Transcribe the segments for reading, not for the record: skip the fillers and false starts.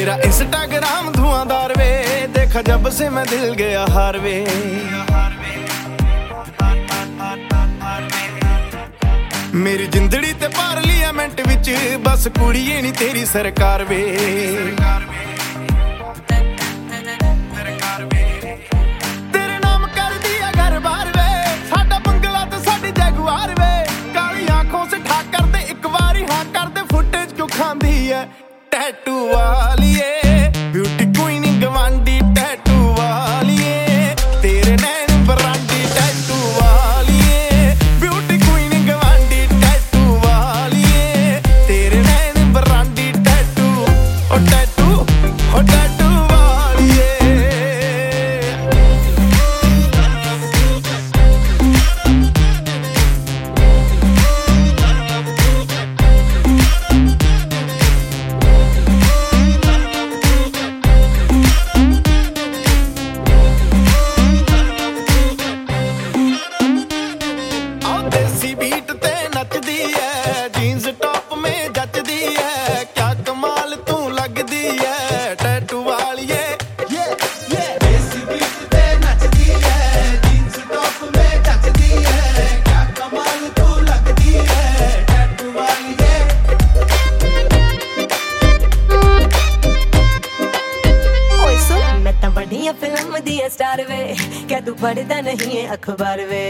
तेरा इंस्टाग्राम धुआंधार वे, देखा जब से मैं दिल गया हार वे। मेरी जिंदड़ी ते पार्लियामेंट विच बस कुड़िए नी तेरी सरकार वे। तेरे नाम कर दिया घर बार वे, साडा बंगला ते साडी जगुआर वे। काली आंखों से ठा कर दे एक बारी हाँ कर दे, फुटेज क्यों खांदी है टैटू वालिए। ब्यूटी क्वीन गवांडी टैटू वालिए, तेरे नैन बरांडी टैटू वालिए। ब्यूटी क्वीन गवांडी टैटू वालिए, तेरे नैन बरांडी टैटू ओ टैटू ओ टैटू वालिए। देसी बीट ते नचदी है, जीन्स टॉप में जचदी है। क्या कमाल तू लगदी है टैटू वालिए। देसी बीट ते नचदी है, जीन्स टॉप में जचदी है। क्या कमाल तू लगदी है टैटू वालिए। ओए सुन मैं तां बड़ियां फिल्म दी स्टार वे, क्या तू पढ़दा नहीं है अखबार वे।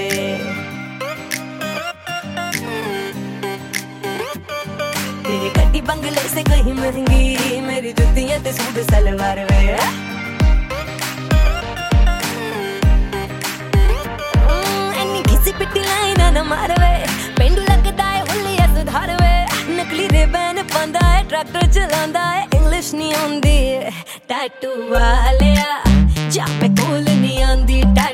तेरी गड्डी बंगले से कहीं महंगी, मेरी जुत्तियां ते सूट सलवार वे। एनी घिसी पिटी लाइन ना मार वे, पेंडू लगदा है हुलिया सुधार वे। नकली रिबन पांदा है, ट्रैक्टर चलांदा है, इंग्लिश नहीं आंदी टैटू वालिया। जा मैं कोल नहीं आंदी